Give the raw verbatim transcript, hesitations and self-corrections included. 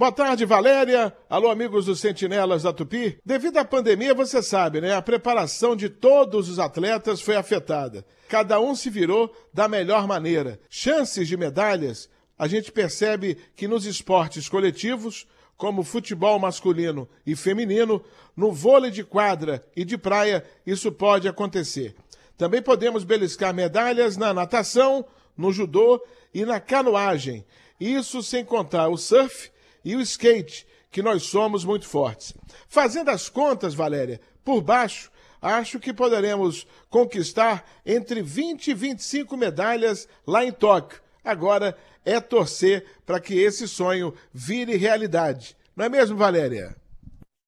Boa tarde, Valéria. Alô, amigos dos Sentinelas da Tupi. Devido à pandemia, você sabe, né? A preparação de todos os atletas foi afetada. Cada um se virou da melhor maneira. Chances de medalhas, a gente percebe que nos esportes coletivos, como futebol masculino e feminino, no vôlei de quadra e de praia, isso pode acontecer. Também podemos beliscar medalhas na natação, no judô e na canoagem. Isso sem contar o surf e o skate, que nós somos muito fortes. Fazendo as contas, Valéria, por baixo, acho que poderemos conquistar entre vinte e vinte e cinco medalhas lá em Tóquio. Agora é torcer para que esse sonho vire realidade. Não é mesmo, Valéria?